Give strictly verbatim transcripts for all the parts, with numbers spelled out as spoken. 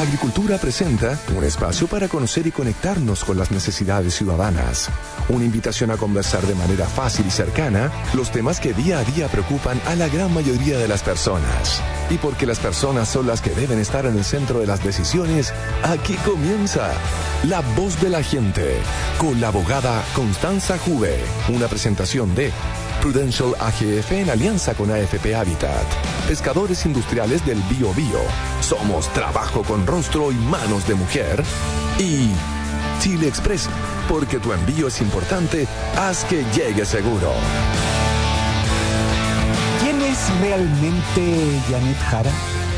Agricultura presenta un espacio para conocer y conectarnos con las necesidades ciudadanas. Una invitación a conversar de manera fácil y cercana los temas que día a día preocupan a la gran mayoría de las personas. Y porque las personas son las que deben estar en el centro de las decisiones, aquí comienza La Voz de la Gente, con la abogada Constanza Juve. Una presentación de Prudential A G F en alianza con A F P Habitat. Pescadores Industriales del Bío Bío. Somos trabajo con rostro y manos de mujer. Y Chile Express, porque tu envío es importante, haz que llegue seguro. ¿Quién es realmente Janet Jara?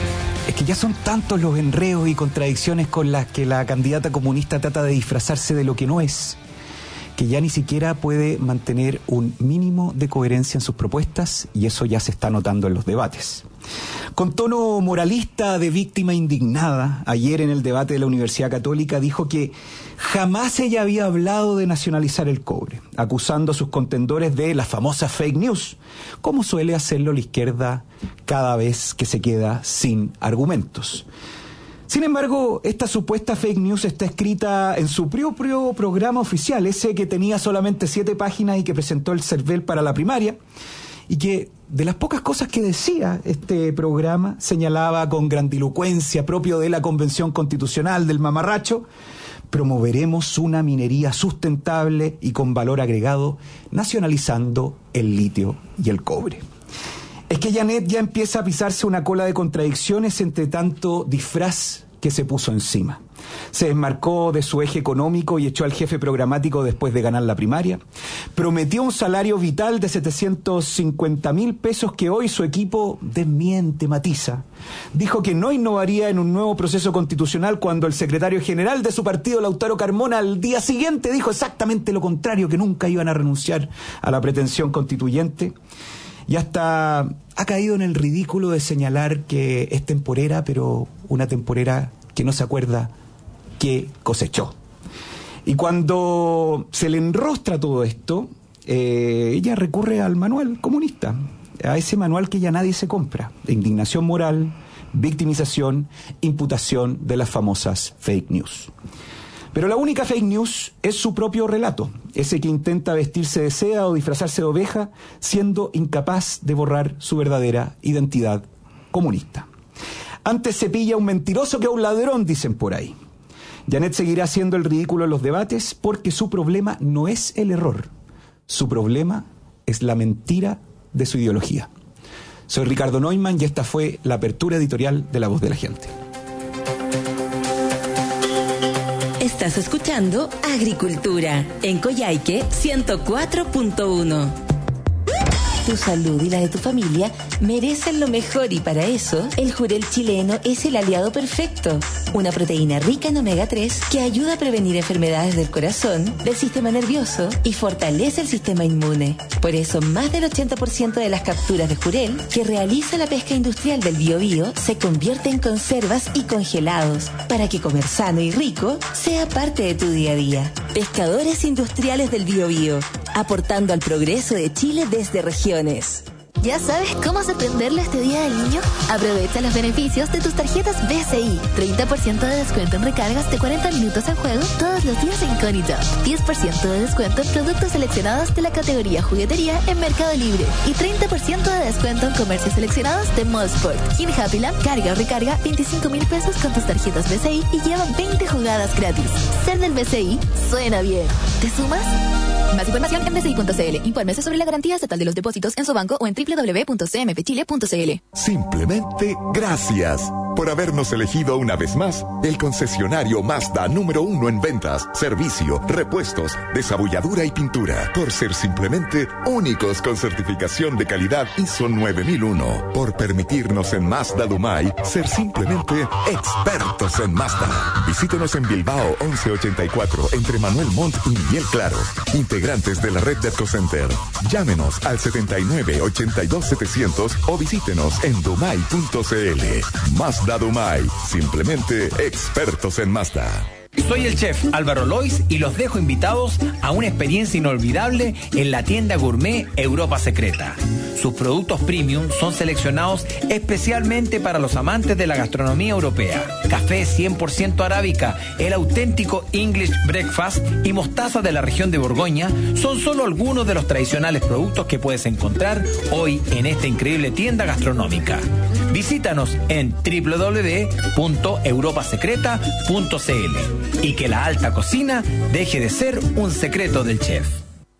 Es que ya son tantos los enredos y contradicciones con las que la candidata comunista trata de disfrazarse de lo que no es, que ya ni siquiera puede mantener un mínimo de coherencia en sus propuestas, y eso ya se está notando en los debates. Con tono moralista de víctima indignada, ayer en el debate de la Universidad Católica dijo que jamás ella había hablado de nacionalizar el cobre, acusando a sus contendores de las famosas fake news, como suele hacerlo la izquierda cada vez que se queda sin argumentos. Sin embargo, esta supuesta fake news está escrita en su propio programa oficial, ese que tenía solamente siete páginas y que presentó el CERVEL para la primaria, y que de las pocas cosas que decía este programa señalaba con grandilocuencia, propio de la Convención Constitucional del mamarracho: promoveremos una minería sustentable y con valor agregado, nacionalizando el litio y el cobre. Es que Janet ya empieza a pisarse una cola de contradicciones entre tanto disfraz que se puso encima. Se desmarcó de su eje económico y echó al jefe programático después de ganar la primaria. Prometió un salario vital de setecientos cincuenta mil pesos que hoy su equipo desmiente, matiza. Dijo que no innovaría en un nuevo proceso constitucional cuando el secretario general de su partido, Lautaro Carmona, al día siguiente dijo exactamente lo contrario, que nunca iban a renunciar a la pretensión constituyente. Y hasta ha caído en el ridículo de señalar que es temporera, pero una temporera que no se acuerda que cosechó. Y cuando se le enrostra todo esto, eh, ella recurre al manual comunista, a ese manual que ya nadie se compra, de indignación moral, victimización, imputación de las famosas fake news. Pero la única fake news es su propio relato, ese que intenta vestirse de seda o disfrazarse de oveja, siendo incapaz de borrar su verdadera identidad comunista. Antes se pilla un mentiroso que a un ladrón, dicen por ahí. Janet seguirá haciendo el ridículo en los debates porque su problema no es el error, su problema es la mentira de su ideología. Soy Ricardo Neumann y esta fue la apertura editorial de La Voz de la Gente. Estás escuchando Agricultura en Coyhaique ciento cuatro punto uno. Tu salud y la de tu familia merecen lo mejor, y para eso el Jurel chileno es el aliado perfecto. Una proteína rica en omega tres que ayuda a prevenir enfermedades del corazón, del sistema nervioso y fortalece el sistema inmune. Por eso más del ochenta por ciento de las capturas de Jurel que realiza la pesca industrial del Bío Bío se convierte en conservas y congelados, para que comer sano y rico sea parte de tu día a día. Pescadores Industriales del Bío Bío, aportando al progreso de Chile desde regiones. ¿Ya sabes cómo sorprenderle este Día del Niño? Aprovecha los beneficios de tus tarjetas B C I. treinta por ciento de descuento en recargas de cuarenta minutos en juego todos los días en Conito. diez por ciento de descuento en productos seleccionados de la categoría juguetería en Mercado Libre. Y treinta por ciento de descuento en comercios seleccionados de Mosport. En Happyland, carga o recarga veinticinco mil pesos con tus tarjetas B C I y lleva veinte jugadas gratis. Ser del B C I suena bien. ¿Te sumas? Más información en b c i punto c l. Infórmese sobre la garantía estatal de los depósitos en su banco o en doble u doble u doble u punto c m p chile punto c l. Simplemente gracias por habernos elegido una vez más el concesionario Mazda número uno en ventas, servicio, repuestos, desabulladura y pintura. Por ser simplemente únicos con certificación de calidad I S O nueve mil uno. Por permitirnos en Mazda Dumay ser simplemente expertos en Mazda. Visítenos en Bilbao once ochenta y cuatro entre Manuel Montt y Miguel Claro. Integrantes de la red de EcoCenter. Llámenos al setenta y nueve ochenta y dos setecientos o visítenos en dumay punto c l. Mazda Dumay, simplemente expertos en Mazda. Soy el chef Álvaro Lois y los dejo invitados a una experiencia inolvidable en la tienda gourmet Europa Secreta. Sus productos premium son seleccionados especialmente para los amantes de la gastronomía europea. Café cien por ciento arábica, el auténtico English Breakfast y mostaza de la región de Borgoña son solo algunos de los tradicionales productos que puedes encontrar hoy en esta increíble tienda gastronómica. Visítanos en doble u doble u doble u punto europa secreta punto c l y que la alta cocina deje de ser un secreto del chef.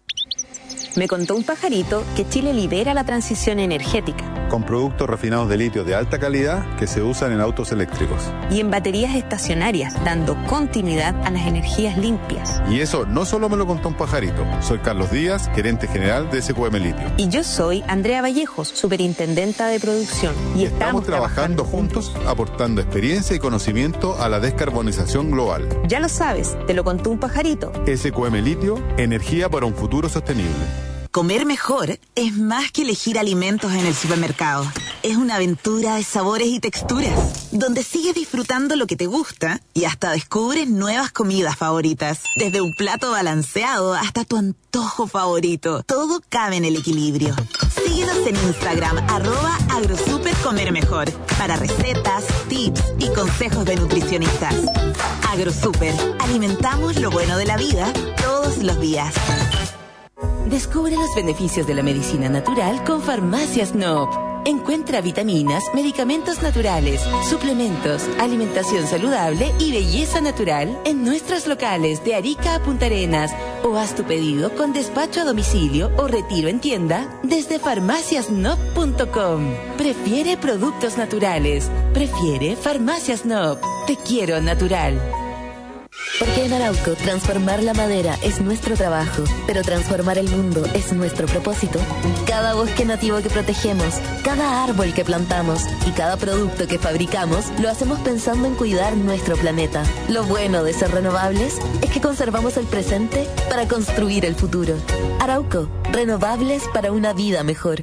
Me contó un pajarito que Chile lidera la transición energética. Con productos refinados de litio de alta calidad que se usan en autos eléctricos. Y en baterías estacionarias, dando continuidad a las energías limpias. Y eso no solo me lo contó un pajarito. Soy Carlos Díaz, gerente general de S Q M Litio. Y yo soy Andrea Vallejos, superintendenta de producción. Y, y estamos, estamos trabajando, trabajando juntos, aportando experiencia y conocimiento a la descarbonización global. Ya lo sabes, te lo contó un pajarito. S Q M Litio, energía para un futuro sostenible. Comer mejor es más que elegir alimentos en el supermercado. Es una aventura de sabores y texturas, donde sigues disfrutando lo que te gusta y hasta descubres nuevas comidas favoritas. Desde un plato balanceado hasta tu antojo favorito. Todo cabe en el equilibrio. Síguenos en Instagram, arroba agrosupercomermejor, para recetas, tips y consejos de nutricionistas. Agrosuper, alimentamos lo bueno de la vida todos los días. Descubre los beneficios de la medicina natural con Farmacias Noop. Encuentra vitaminas, medicamentos naturales, suplementos, alimentación saludable y belleza natural en nuestros locales de Arica a Punta Arenas, o haz tu pedido con despacho a domicilio o retiro en tienda desde farmacias noop punto com. Prefiere productos naturales. Prefiere Farmacias Noop. Te quiero natural. Porque en Arauco transformar la madera es nuestro trabajo, pero transformar el mundo es nuestro propósito. Cada bosque nativo que protegemos, cada árbol que plantamos y cada producto que fabricamos lo hacemos pensando en cuidar nuestro planeta. Lo bueno de ser renovables es que conservamos el presente para construir el futuro. Arauco, renovables para una vida mejor.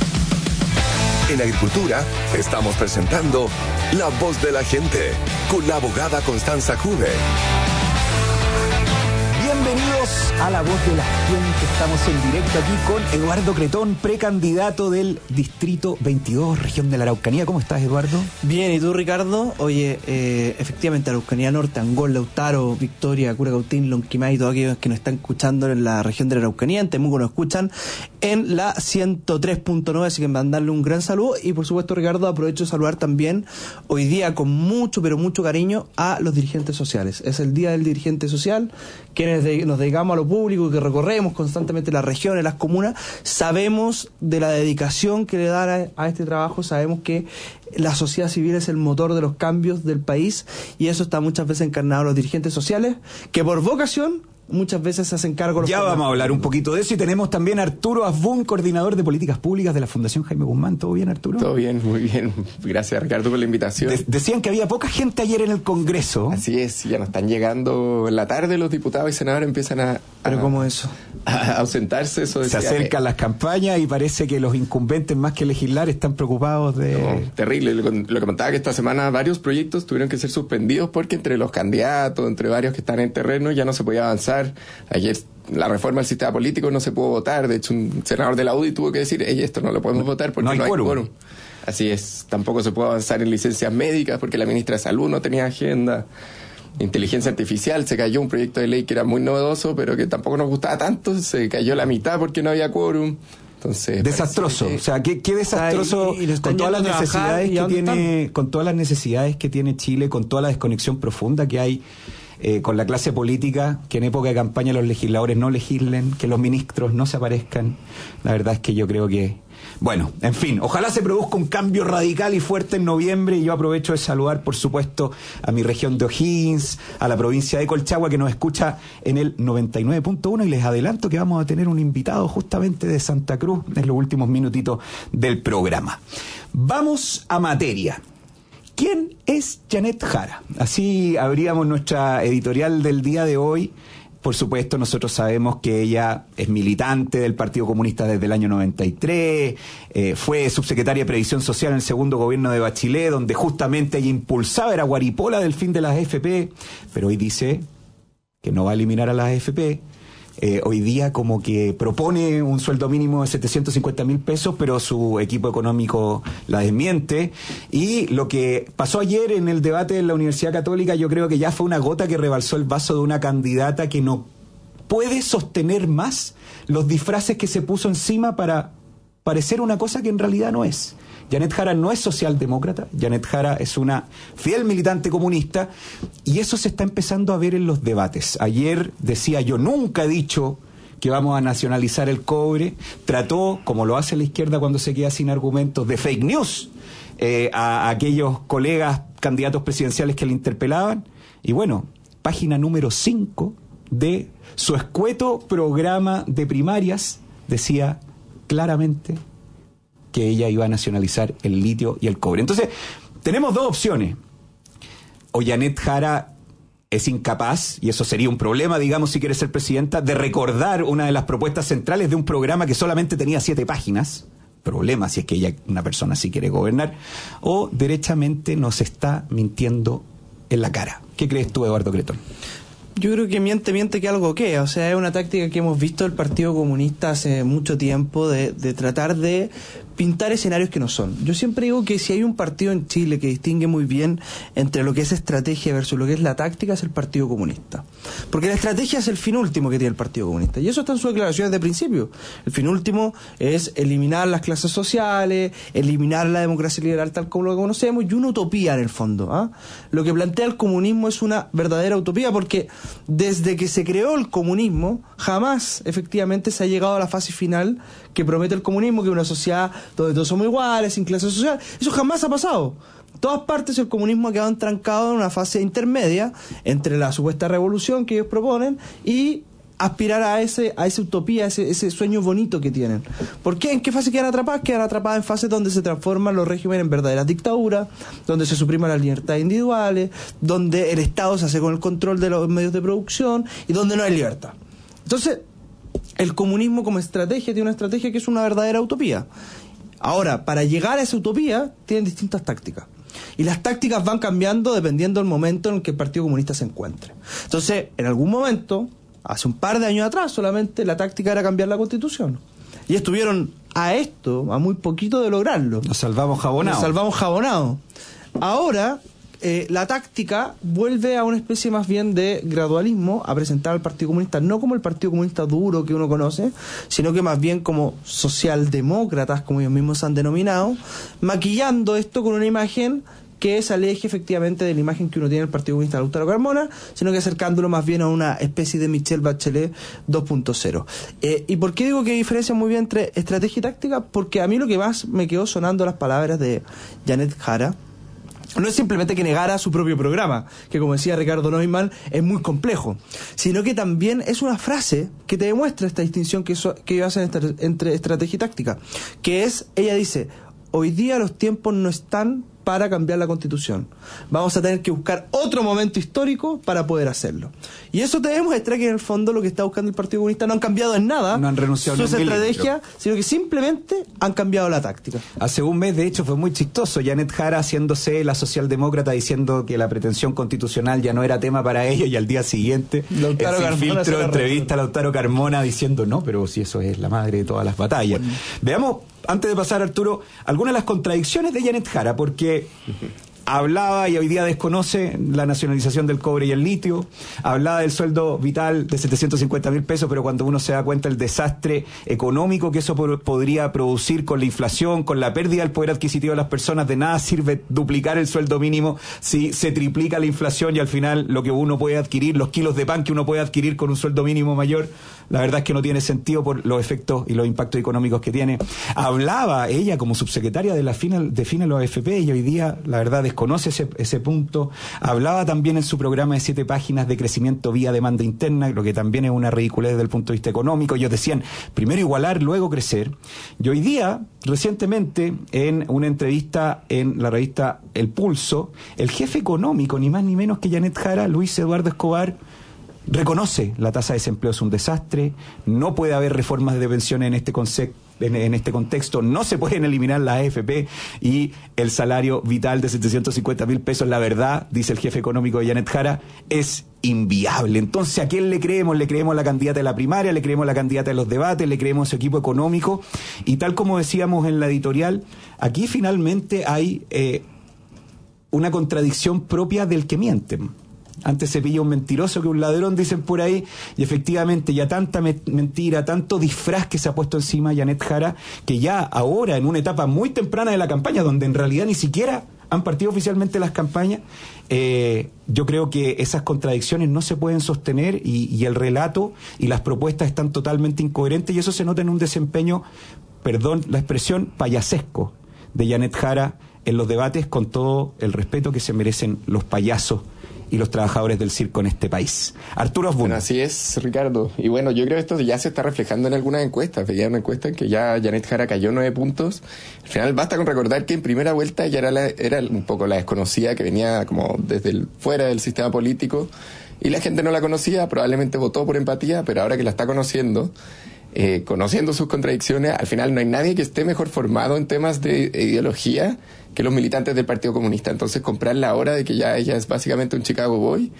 En Agricultura estamos presentando La Voz de la Gente con la abogada Constanza Juve. Bienvenidos a La Voz de la Gente. Estamos en directo aquí con Eduardo Cretón, precandidato del Distrito veintidós, región de la Araucanía. ¿Cómo estás, Eduardo? Bien, ¿y tú, Ricardo? Oye, eh, efectivamente, Araucanía Norte, Angol, Lautaro, Victoria, Curacautín, Lonquimay, todos aquellos que nos están escuchando en la región de la Araucanía, en Temuco nos escuchan en la ciento tres punto nueve, así que mandarle un gran saludo. Y por supuesto, Ricardo, aprovecho de saludar también hoy día con mucho, pero mucho cariño a los dirigentes sociales. Es el Día del Dirigente Social, quienes de, nos dedicamos a lo público y que recorremos constantemente las regiones, las comunas, sabemos de la dedicación que le dan a, a este trabajo, sabemos que la sociedad civil es el motor de los cambios del país y eso está muchas veces encarnado en los dirigentes sociales, que por vocación muchas veces se hacen cargo. Los ya vamos a hablar un poquito de eso y tenemos también a Arturo Asbun, coordinador de políticas públicas de la Fundación Jaime Guzmán. ¿Todo bien, Arturo? Todo bien, muy bien. Gracias, Ricardo, por la invitación. De- decían que había poca gente ayer en el Congreso. Así es, ya nos están llegando en la tarde, los diputados y senadores empiezan a... a ¿Pero cómo eso? A ausentarse. Eso se acercan las campañas y parece que los incumbentes, más que legislar, están preocupados de... No, terrible. Lo, lo que comentaba que esta semana varios proyectos tuvieron que ser suspendidos porque entre los candidatos, entre varios que están en terreno, ya no se podía avanzar. Ayer la reforma del sistema político no se pudo votar. De hecho, un senador de la U D I tuvo que decir, hey, esto no lo podemos no, votar porque no hay, no hay quórum. quórum. Así es. Tampoco se puede avanzar en licencias médicas porque la ministra de Salud no tenía agenda. Inteligencia artificial, se cayó un proyecto de ley que era muy novedoso, pero que tampoco nos gustaba tanto. Se cayó la mitad porque no había quórum. Entonces, desastroso, que... o sea, qué, qué desastroso y, y con todas las necesidades que tiene, están? con todas las necesidades que tiene Chile, con toda la desconexión profunda que hay eh, con la clase política, que en época de campaña los legisladores no legislen, que los ministros no se aparezcan. La verdad es que yo creo que, bueno, en fin, ojalá se produzca un cambio radical y fuerte en noviembre, y yo aprovecho de saludar, por supuesto, a mi región de O'Higgins, a la provincia de Colchagua, que nos escucha en el noventa y nueve punto uno, y les adelanto que vamos a tener un invitado justamente de Santa Cruz en los últimos minutitos del programa. Vamos a materia. ¿Quién es Janet Jara? Así abríamos nuestra editorial del día de hoy, por supuesto, nosotros sabemos que ella es militante del Partido Comunista desde el año noventa y tres, eh, fue subsecretaria de Previsión Social en el segundo gobierno de Bachelet, donde justamente ella impulsaba, era guaripola del fin de las A F P, pero hoy dice que no va a eliminar a las A F P. Eh, hoy día como que propone un sueldo mínimo de setecientos cincuenta mil pesos, pero su equipo económico la desmiente. Y lo que pasó ayer en el debate de la Universidad Católica, yo creo que ya fue una gota que rebalsó el vaso de una candidata que no puede sostener más los disfraces que se puso encima para parecer una cosa que en realidad no es. Janet Jara no es socialdemócrata, Janet Jara es una fiel militante comunista, y eso se está empezando a ver en los debates. Ayer decía, yo nunca he dicho que vamos a nacionalizar el cobre, trató, como lo hace la izquierda cuando se queda sin argumentos, de fake news eh, a, a aquellos colegas candidatos presidenciales que le interpelaban, y bueno, página número cinco de su escueto programa de primarias decía claramente que ella iba a nacionalizar el litio y el cobre. Entonces, tenemos dos opciones. O Janet Jara es incapaz, y eso sería un problema, digamos, si quiere ser presidenta, de recordar una de las propuestas centrales de un programa que solamente tenía siete páginas. Problema si es que ella, una persona así, quiere gobernar. O derechamente nos está mintiendo en la cara. ¿Qué crees tú, Eduardo Cretón? Yo creo que miente, miente que algo que, o sea, es una táctica que hemos visto el Partido Comunista hace mucho tiempo de, de tratar de pintar escenarios que no son. Yo siempre digo que si hay un partido en Chile que distingue muy bien entre lo que es estrategia versus lo que es la táctica, es el Partido Comunista. Porque la estrategia es el fin último que tiene el Partido Comunista, y eso está en sus declaraciones de principio. El fin último es eliminar las clases sociales, eliminar la democracia liberal tal como lo conocemos, y una utopía en el fondo, ¿ah? Lo que plantea el comunismo es una verdadera utopía, porque desde que se creó el comunismo, jamás efectivamente se ha llegado a la fase final que promete el comunismo, que es una sociedad donde todos somos iguales, sin clase social. Eso jamás ha pasado. En todas partes el comunismo ha quedado entrancado en una fase intermedia entre la supuesta revolución que ellos proponen y aspirar a ese a esa utopía, a ese, ese sueño bonito que tienen. ¿Por qué? ¿En qué fase quedan atrapadas? Quedan atrapadas en fases donde se transforman los regímenes en verdaderas dictaduras, donde se supriman las libertades individuales, donde el Estado se hace con el control de los medios de producción y donde no hay libertad. Entonces, el comunismo como estrategia tiene una estrategia que es una verdadera utopía. Ahora, para llegar a esa utopía, tienen distintas tácticas. Y las tácticas van cambiando dependiendo del momento en el que el Partido Comunista se encuentre. Entonces, en algún momento, hace un par de años atrás solamente, la táctica era cambiar la Constitución. Y estuvieron a esto, a muy poquito de lograrlo. Nos salvamos jabonados. Nos salvamos jabonados. Ahora, eh, la táctica vuelve a una especie más bien de gradualismo, a presentar al Partido Comunista no como el Partido Comunista duro que uno conoce, sino que más bien como socialdemócratas, como ellos mismos se han denominado, maquillando esto con una imagen que se aleje efectivamente de la imagen que uno tiene del Partido Comunista de Lautaro Carmona, sino que acercándolo más bien a una especie de Michelle Bachelet dos punto cero. Eh, ¿Y por qué digo que diferencia muy bien entre estrategia y táctica? Porque a mí lo que más me quedó sonando las palabras de Janet Jara no es simplemente que negara su propio programa, que como decía Ricardo Neumann, es muy complejo, sino que también es una frase que te demuestra esta distinción que, eso, que ellos hacen entre, entre estrategia y táctica, que es, ella dice, hoy día los tiempos no están para cambiar la Constitución. Vamos a tener que buscar otro momento histórico para poder hacerlo. Y eso te demuestra que en el fondo lo que está buscando el Partido Comunista no han cambiado en nada no han renunciado su estrategia, sino que simplemente han cambiado la táctica. Hace un mes, de hecho, fue muy chistoso. Janet Jara haciéndose la socialdemócrata diciendo que la pretensión constitucional ya no era tema para ellos, y al día siguiente Lautaro el Carmona filtro entrevista a Lautaro Carmona diciendo no, pero si eso es la madre de todas las batallas. Bueno. Veamos, antes de pasar, Arturo, algunas de las contradicciones de Janet Jara, porque hablaba y hoy día desconoce la nacionalización del cobre y el litio, hablaba del sueldo vital de setecientos cincuenta mil pesos, pero cuando uno se da cuenta del desastre económico que eso por, podría producir con la inflación, con la pérdida del poder adquisitivo de las personas, de nada sirve duplicar el sueldo mínimo si se triplica la inflación y al final lo que uno puede adquirir, los kilos de pan que uno puede adquirir con un sueldo mínimo mayor, la verdad es que no tiene sentido por los efectos y los impactos económicos que tiene. Hablaba ella como subsecretaria de la final, de FINA de los A F P, y hoy día la verdad desconoce ese, ese punto. Hablaba también en su programa de siete páginas de crecimiento vía demanda interna, lo que también es una ridiculez desde el punto de vista económico. Ellos decían, primero igualar, luego crecer. Y hoy día, recientemente, en una entrevista en la revista El Pulso, el jefe económico, ni más ni menos que Janet Jara, Luis Eduardo Escobar, reconoce la tasa de desempleo es un desastre, no puede haber reformas de pensiones en este concepto. En, en este contexto, no se pueden eliminar las A F P y el salario vital de setecientos cincuenta mil pesos, la verdad, dice el jefe económico de Janet Jara, es inviable. Entonces, ¿a quién le creemos? Le creemos a la candidata de la primaria, le creemos a la candidata de los debates, le creemos a su equipo económico, y tal como decíamos en la editorial, aquí finalmente hay eh, una contradicción propia del que miente. Antes se pilla un mentiroso que un ladrón, dicen por ahí, y efectivamente ya tanta me- mentira, tanto disfraz que se ha puesto encima Janet Jara, que ya ahora, en una etapa muy temprana de la campaña, donde en realidad ni siquiera han partido oficialmente las campañas, eh, yo creo que esas contradicciones no se pueden sostener y, y el relato y las propuestas están totalmente incoherentes, y eso se nota en un desempeño, perdón la expresión, payasesco de Janet Jara en los debates, con todo el respeto que se merecen los payasos y los trabajadores del circo en este país. Arturo Osborne. Bueno, así es, Ricardo. Y bueno, yo creo que esto ya se está reflejando en algunas encuestas. Veía una encuesta en que ya Janet Jara cayó nueve puntos. Al final basta con recordar que en primera vuelta ya era, la, era un poco la desconocida, que venía como desde el, fuera del sistema político, y la gente no la conocía, probablemente votó por empatía, pero ahora que la está conociendo, eh, conociendo sus contradicciones, al final no hay nadie que esté mejor formado en temas de ideología que los militantes del Partido Comunista. Entonces, comprar la hora de que ya ella es básicamente un Chicago Boy,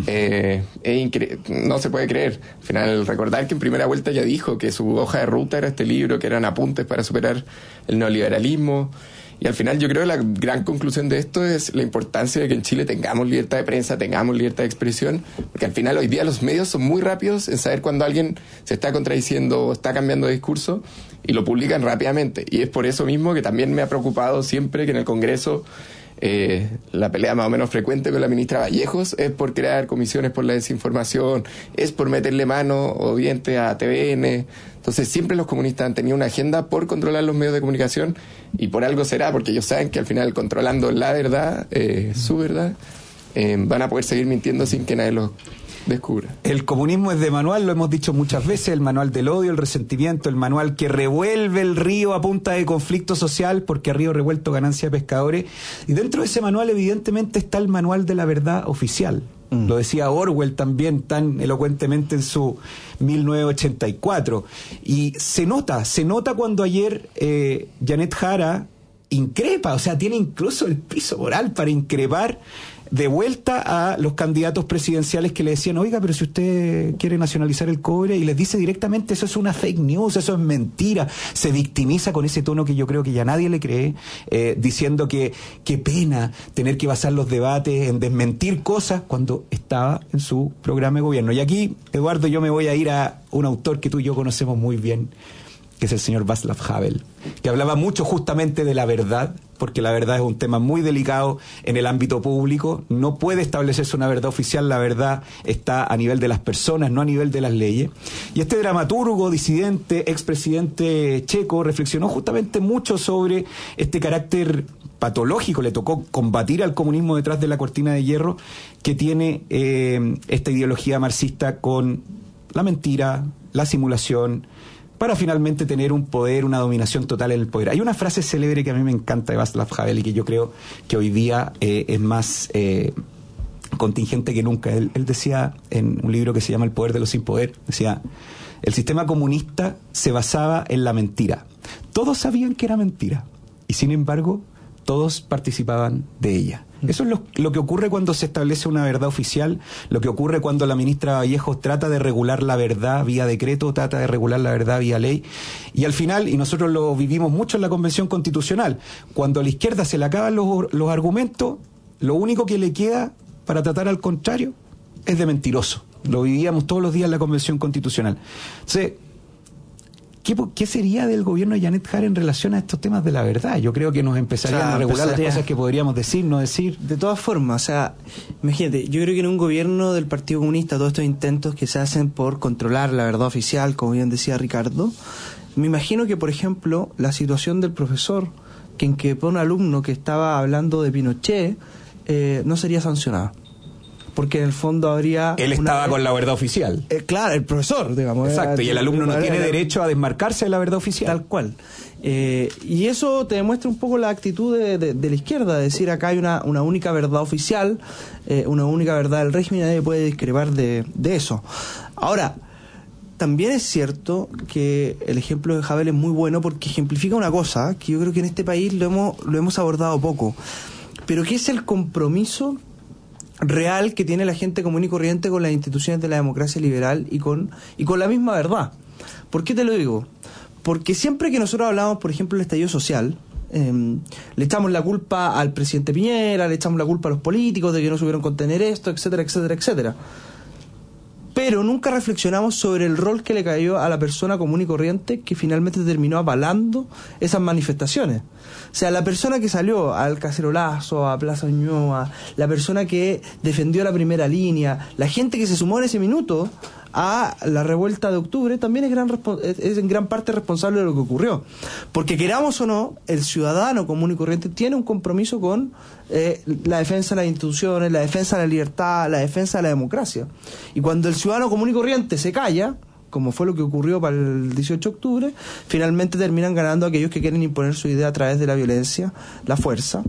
eh, es incre- no se puede creer. Al final, recordar que en primera vuelta ya dijo que su hoja de ruta era este libro, que eran apuntes para superar el neoliberalismo. Y al final yo creo que la gran conclusión de esto es la importancia de que en Chile tengamos libertad de prensa, tengamos libertad de expresión, porque al final hoy día los medios son muy rápidos en saber cuando alguien se está contradiciendo o está cambiando de discurso, y lo publican rápidamente. Y es por eso mismo que también me ha preocupado siempre que en el Congreso eh, la pelea más o menos frecuente con la ministra Vallejos es por crear comisiones por la desinformación, es por meterle mano o dientes a T V N. Entonces siempre los comunistas han tenido una agenda por controlar los medios de comunicación, y por algo será, porque ellos saben que al final, controlando la verdad, eh, su verdad, eh, van a poder seguir mintiendo sin que nadie los descubra. El comunismo es de manual, lo hemos dicho muchas veces, el manual del odio, el resentimiento, el manual que revuelve el río a punta de conflicto social, porque a río revuelto ganancia de pescadores. Y dentro de ese manual evidentemente está el manual de la verdad oficial. Mm. Lo decía Orwell también tan elocuentemente en su mil novecientos ochenta y cuatro. Y se nota, se nota cuando ayer eh, Janet Jara increpa, o sea, tiene incluso el piso moral para increpar de vuelta a los candidatos presidenciales que le decían, oiga, pero si usted quiere nacionalizar el cobre, y les dice directamente, eso es una fake news, eso es mentira. Se victimiza con ese tono que yo creo que ya nadie le cree, eh, diciendo que qué pena tener que basar los debates en desmentir cosas cuando estaba en su programa de gobierno. Y aquí, Eduardo, yo me voy a ir a un autor que tú y yo conocemos muy bien, que es el señor Václav Havel, que hablaba mucho justamente de la verdad, porque la verdad es un tema muy delicado en el ámbito público, no puede establecerse una verdad oficial, la verdad está a nivel de las personas, no a nivel de las leyes. Y este dramaturgo, disidente, expresidente checo, reflexionó justamente mucho sobre este carácter patológico, le tocó combatir al comunismo detrás de la cortina de hierro que tiene eh, esta ideología marxista con la mentira, la simulación, para finalmente tener un poder, una dominación total en el poder. Hay una frase célebre que a mí me encanta de Václav Havel y que yo creo que hoy día eh, es más eh, contingente que nunca. Él, él decía en un libro que se llama El poder de los sin poder, decía, el sistema comunista se basaba en la mentira. Todos sabían que era mentira y sin embargo todos participaban de ella. Eso es lo, lo que ocurre cuando se establece una verdad oficial, lo que ocurre cuando la ministra Vallejos trata de regular la verdad vía decreto, trata de regular la verdad vía ley, y al final, y nosotros lo vivimos mucho en la Convención Constitucional, cuando a la izquierda se le acaban los, los argumentos, lo único que le queda para tratar al contrario es de mentiroso. Lo vivíamos todos los días en la Convención Constitucional. Entonces, ¿Qué, ¿qué sería del gobierno de Janet Jara en relación a estos temas de la verdad? Yo creo que nos empezarían o sea, a regular empezaría... las cosas que podríamos decir, no decir. De todas formas, o sea, imagínate, yo creo que en un gobierno del Partido Comunista, todos estos intentos que se hacen por controlar la verdad oficial, como bien decía Ricardo, me imagino que, por ejemplo, la situación del profesor que increpó a un alumno que estaba hablando de Pinochet, eh, no sería sancionada. porque en el fondo habría... Él una, estaba con la verdad oficial. Eh, claro, el profesor, digamos. Exacto, era, y el alumno no tiene era, derecho a desmarcarse de la verdad oficial. Tal cual. Eh, y eso te demuestra un poco la actitud de, de, de la izquierda, de decir acá hay una, una única verdad oficial, eh, una única verdad del régimen, y nadie puede discrepar de, de eso. Ahora, también es cierto que el ejemplo de Havel es muy bueno porque ejemplifica una cosa que yo creo que en este país lo hemos, lo hemos abordado poco, pero que es el compromiso real que tiene la gente común y corriente con las instituciones de la democracia liberal y con, y con la misma verdad. ¿Por qué te lo digo? Porque siempre que nosotros hablamos, por ejemplo, del estallido social, eh, le echamos la culpa al presidente Piñera, le echamos la culpa a los políticos de que no supieron contener esto, etcétera, etcétera, etcétera. Pero nunca reflexionamos sobre el rol que le cayó a la persona común y corriente que finalmente terminó avalando esas manifestaciones. O sea, la persona que salió al Cacerolazo, a Plaza Ñuñoa, la persona que defendió la primera línea, la gente que se sumó en ese minuto a la revuelta de octubre, también es, gran, es en gran parte responsable de lo que ocurrió. Porque queramos o no, el ciudadano común y corriente tiene un compromiso con eh, la defensa de las instituciones, la defensa de la libertad, la defensa de la democracia. Y cuando el ciudadano común y corriente se calla, como fue lo que ocurrió para el dieciocho de octubre, finalmente terminan ganando aquellos que quieren imponer su idea a través de la violencia, la fuerza,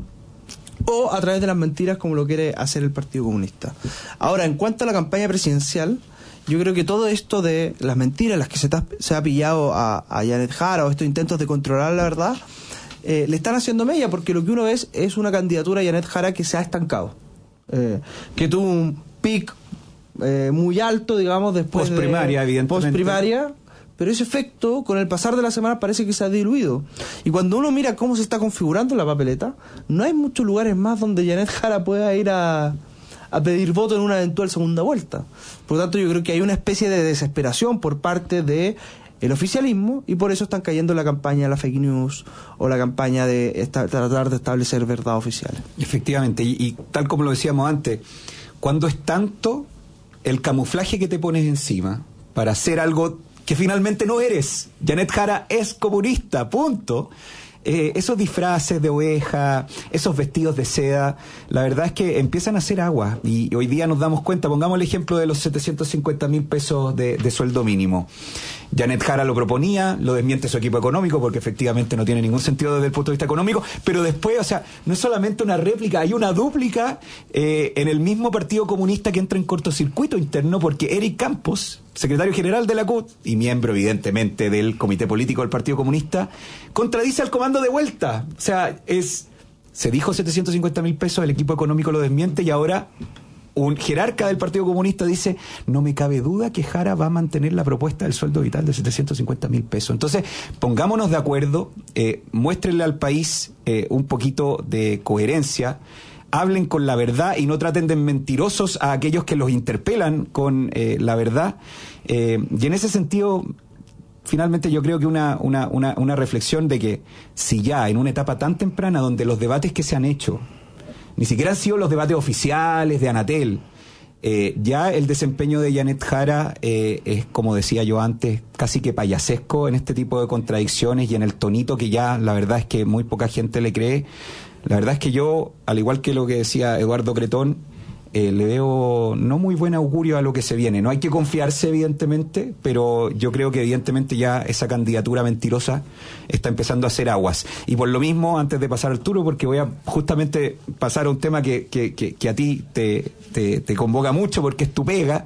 o a través de las mentiras, como lo quiere hacer el Partido Comunista. Ahora, en cuanto a la campaña presidencial, yo creo que todo esto de las mentiras, las que se, ta, se ha pillado a, a Janet Jara, o estos intentos de controlar la verdad, eh, le están haciendo mella, porque lo que uno ve es, es una candidatura a Janet Jara que se ha estancado, eh, que tuvo un pic eh, muy alto, digamos, después post primaria, evidentemente. Post primaria, pero ese efecto, con el pasar de la semana, parece que se ha diluido. Y cuando uno mira cómo se está configurando la papeleta, no hay muchos lugares más donde Janet Jara pueda ir a... a pedir voto en una eventual segunda vuelta. Por lo tanto, yo creo que hay una especie de desesperación por parte de el oficialismo, y por eso están cayendo en la campaña de la fake news o la campaña de esta, tratar de establecer verdad oficial. Efectivamente, y, y tal como lo decíamos antes, cuando es tanto el camuflaje que te pones encima para hacer algo que finalmente no eres. Janet Jara es comunista, punto. Eh, esos disfraces de oveja, esos vestidos de seda, la verdad es que empiezan a hacer agua, y hoy día nos damos cuenta. Pongamos el ejemplo de los setecientos cincuenta mil pesos de, de sueldo mínimo. Janet Jara lo proponía, lo desmiente su equipo económico, porque efectivamente no tiene ningún sentido desde el punto de vista económico, pero después, o sea, no es solamente una réplica, hay una dúplica eh, en el mismo Partido Comunista que entra en cortocircuito interno, porque Eric Campos, secretario general de la C U T y miembro evidentemente del Comité Político del Partido Comunista, contradice al comando de vuelta. O sea, es se dijo setecientos cincuenta mil pesos, el equipo económico lo desmiente, y ahora un jerarca del Partido Comunista dice: no me cabe duda que Jara va a mantener la propuesta del sueldo vital de setecientos cincuenta mil pesos. Entonces, pongámonos de acuerdo, eh, muéstrenle al país eh, un poquito de coherencia, hablen con la verdad y no traten de mentirosos a aquellos que los interpelan con eh, la verdad. Eh, y en ese sentido, finalmente yo creo que una, una, una, una reflexión de que si ya en una etapa tan temprana donde los debates que se han hecho ni siquiera han sido los debates oficiales de Anatel, eh, ya el desempeño de Janet Jara eh, es, como decía yo antes, casi que payasesco en este tipo de contradicciones y en el tonito que ya la verdad es que muy poca gente le cree. La verdad es que yo, al igual que lo que decía Eduardo Cretón, eh, le veo no muy buen augurio a lo que se viene. No hay que confiarse, evidentemente, pero yo creo que evidentemente ya esa candidatura mentirosa está empezando a hacer aguas. Y por lo mismo, antes de pasar al turno, porque voy a justamente pasar a un tema que, que, que, que a ti te, te, te convoca mucho, porque es tu pega,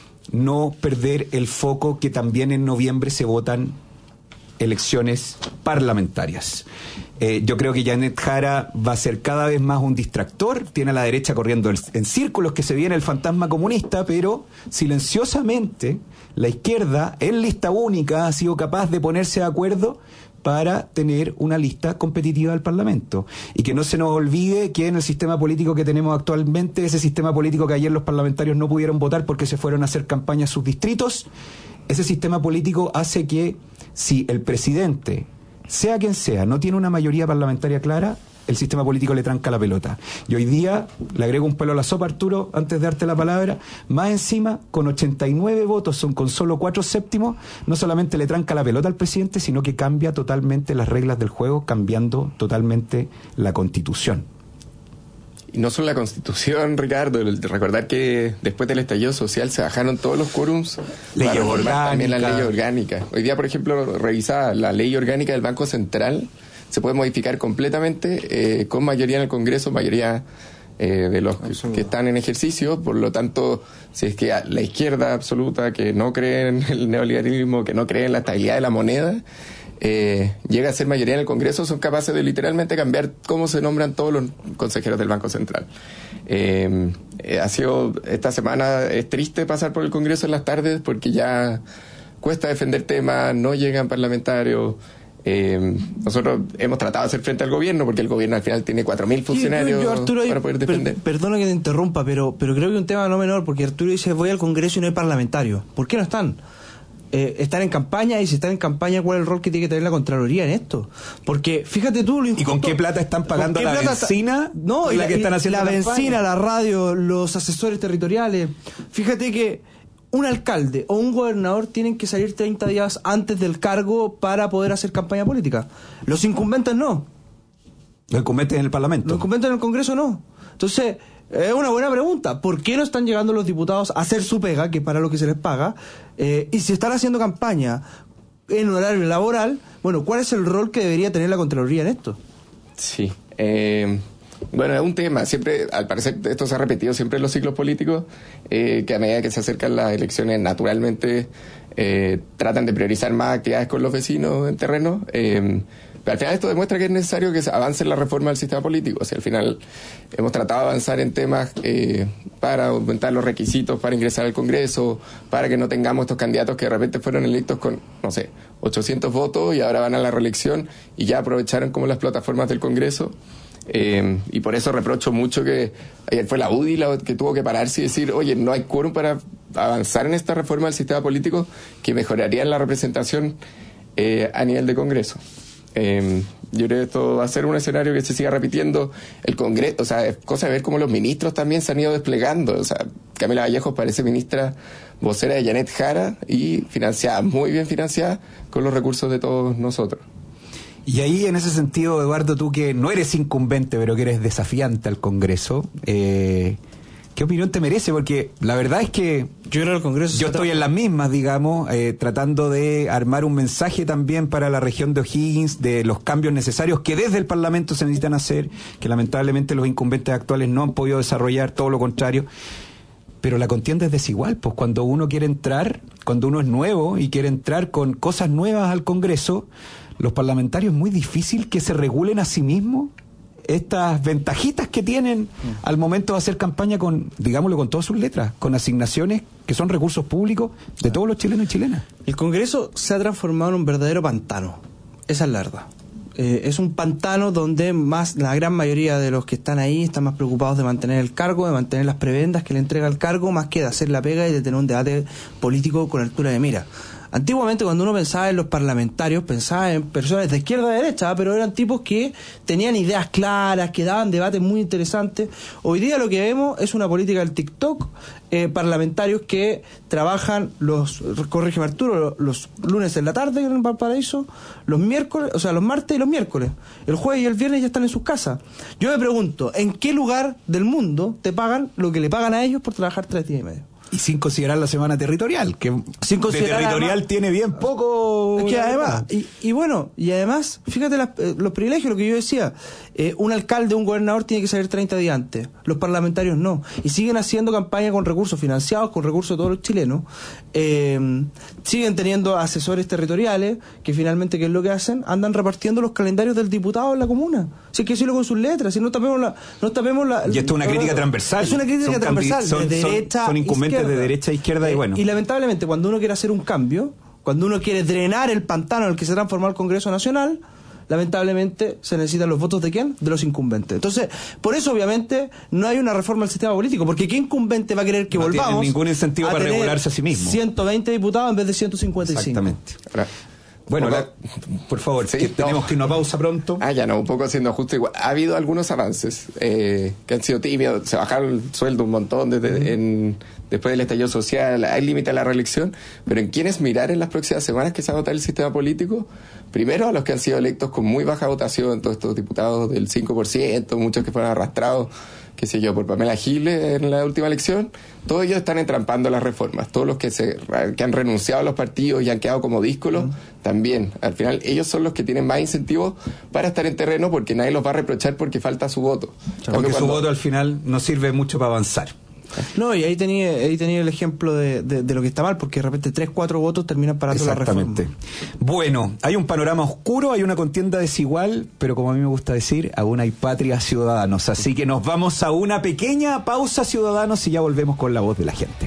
no perder el foco que también en noviembre se votan elecciones parlamentarias. Eh, yo creo que Janet Jara va a ser cada vez más un distractor, tiene a la derecha corriendo en círculos que se viene el fantasma comunista, pero silenciosamente la izquierda en lista única ha sido capaz de ponerse de acuerdo para tener una lista competitiva del Parlamento. Y que no se nos olvide que en el sistema político que tenemos actualmente, ese sistema político que ayer los parlamentarios no pudieron votar porque se fueron a hacer campaña a sus distritos, ese sistema político hace que si el presidente, sea quien sea, no tiene una mayoría parlamentaria clara, el sistema político le tranca la pelota. Y hoy día, le agrego un pelo a la sopa, Arturo, antes de darte la palabra, más encima, con ochenta y nueve votos, son con solo cuatro séptimos, no solamente le tranca la pelota al presidente, sino que cambia totalmente las reglas del juego, cambiando totalmente la Constitución. Y no solo la Constitución, Ricardo, el, recordar que después del estallido social se bajaron todos los quórums leyes para reformar también las orgánicas. leyes orgánicas. Hoy día, por ejemplo, revisada la ley orgánica del Banco Central, se puede modificar completamente eh, con mayoría en el Congreso, mayoría eh, de los que, que están en ejercicio. Por lo tanto, si es que la izquierda absoluta, que no cree en el neoliberalismo, que no cree en la estabilidad de la moneda, eh, llega a ser mayoría en el Congreso, son capaces de literalmente cambiar cómo se nombran todos los consejeros del Banco Central. Eh, eh, ha sido, esta semana es triste pasar por el Congreso en las tardes porque ya cuesta defender temas, no llegan parlamentarios. Eh, nosotros hemos tratado de hacer frente al gobierno porque el gobierno al final tiene cuatro mil funcionarios yo, yo, Arturo, para poder defender. Per, perdona que te interrumpa, pero, pero creo que un tema no menor, porque Arturo dice voy al Congreso y no hay parlamentarios. ¿Por qué no están? Eh, están en campaña, y si están en campaña, ¿cuál es el rol que tiene que tener la Contraloría en esto? Porque fíjate tú lo injusto, ¿Y con qué plata están pagando la benzina? Está, no, y la, que están haciendo la campaña? benzina, la radio, los asesores territoriales. Fíjate que un alcalde o un gobernador tienen que salir treinta días antes del cargo para poder hacer campaña política. Los incumbentes no. Los incumbentes en el Parlamento. Los incumbentes en el Congreso no. Entonces, es una buena pregunta. ¿Por qué no están llegando los diputados a hacer su pega, que es para lo que se les paga? Eh, y si están haciendo campaña en horario laboral, bueno, ¿cuál es el rol que debería tener la Contraloría en esto? Sí. Eh, bueno, es un tema. Siempre, al parecer, esto se ha repetido siempre en los ciclos políticos, eh, que a medida que se acercan las elecciones, naturalmente eh, tratan de priorizar más actividades con los vecinos en terreno. Eh, Pero al final esto demuestra que es necesario que avance la reforma del sistema político. O sea, al final hemos tratado de avanzar en temas eh, para aumentar los requisitos para ingresar al Congreso, para que no tengamos estos candidatos que de repente fueron electos con, no sé, ochocientos votos y ahora van a la reelección y ya aprovecharon como las plataformas del Congreso. Eh, y por eso reprocho mucho que ayer fue la U D I la que tuvo que pararse y decir, oye, no hay quórum para avanzar en esta reforma del sistema político que mejoraría la representación eh, a nivel de Congreso. Eh, yo creo que esto va a ser un escenario que se siga repitiendo. El Congreso, o sea, es cosa de ver cómo los ministros también se han ido desplegando. O sea, Camila Vallejos parece ministra vocera de Janet Jara y financiada, muy bien financiada, con los recursos de todos nosotros. Y ahí, en ese sentido, Eduardo, tú que no eres incumbente, pero que eres desafiante al Congreso, eh, ¿qué opinión te merece? Porque la verdad es que yo creo el Congreso yo estoy en las mismas, digamos, eh, tratando de armar un mensaje también para la región de O'Higgins de los cambios necesarios que desde el Parlamento se necesitan hacer, que lamentablemente los incumbentes actuales no han podido desarrollar, todo lo contrario. Pero la contienda es desigual, pues cuando uno quiere entrar, cuando uno es nuevo y quiere entrar con cosas nuevas al Congreso, los parlamentarios es muy difícil que se regulen a sí mismos estas ventajitas que tienen al momento de hacer campaña con, digámoslo con todas sus letras, con asignaciones que son recursos públicos de todos los chilenos y chilenas. El Congreso se ha transformado en un verdadero pantano, esa es la verdad. Eh, es un pantano donde más la gran mayoría de los que están ahí están más preocupados de mantener el cargo, de mantener las prebendas que le entrega el cargo, más que de hacer la pega y de tener un debate político con altura de mira. Antiguamente, cuando uno pensaba en los parlamentarios, pensaba en personas de izquierda a derecha, pero eran tipos que tenían ideas claras, que daban debates muy interesantes. Hoy día lo que vemos es una política del TikTok, eh, parlamentarios que trabajan los, corrígeme Arturo, los lunes en la tarde en Valparaíso, los miércoles, o sea, los martes y los miércoles. El jueves y el viernes ya están en sus casas. Yo me pregunto, ¿en qué lugar del mundo te pagan lo que le pagan a ellos por trabajar tres días y medio? Y sin considerar la semana territorial, que sin considerar de territorial además, tiene bien poco. Es que además, y, y bueno, y además, fíjate las, eh, los privilegios, lo que yo decía, eh, un alcalde, un gobernador tiene que salir treinta días antes, los parlamentarios no, y siguen haciendo campaña con recursos financiados, con recursos de todos los chilenos, eh, siguen teniendo asesores territoriales, que finalmente, ¿qué es lo que hacen? Andan repartiendo los calendarios del diputado en la comuna. Si es que decirlo con sus letras, si no tapemos la... No tapemos la y esto es una crítica transversal. Es una crítica son transversal, son, de derecha, son, son incumbentes izquierda. de derecha a izquierda eh, y bueno. Y lamentablemente cuando uno quiere hacer un cambio, cuando uno quiere drenar el pantano en el que se transformó el Congreso Nacional, lamentablemente se necesitan los votos de ¿quién? De los incumbentes. Entonces, por eso obviamente no hay una reforma del sistema político, porque ¿qué incumbente va a querer que no volvamos? No tiene ningún incentivo a para tener regularse a sí mismo. ciento veinte diputados en vez de ciento cincuenta y cinco. Exactamente. Ahora, bueno, Hola. por favor, sí, que no. tenemos que ir a una pausa pronto. Ah, ya no, un poco haciendo ajuste igual. Ha habido algunos avances eh, que han sido tímidos. Se bajaron el sueldo un montón desde, uh-huh. en, después del estallido social. Hay límite a la reelección. Pero en quiénes mirar en las próximas semanas que se va a votar el sistema político. Primero a los que han sido electos con muy baja votación, todos estos diputados del cinco por ciento, muchos que fueron arrastrados, qué sé yo, por Pamela Giles en la última elección, todos ellos están entrampando las reformas. Todos los que se que han renunciado a los partidos y han quedado como díscolos, uh-huh. también. Al final, ellos son los que tienen más incentivos para estar en terreno, porque nadie los va a reprochar porque falta su voto. Porque cuando... su voto al final no sirve mucho para avanzar. No, y ahí tenía ahí tenía el ejemplo de, de, de lo que está mal, porque de repente tres, cuatro votos terminan parando la reforma. Exactamente. Bueno, hay un panorama oscuro, hay una contienda desigual, pero como a mí me gusta decir, aún hay patria, ciudadanos. Así que nos vamos a una pequeña pausa, ciudadanos, y ya volvemos con la voz de la gente.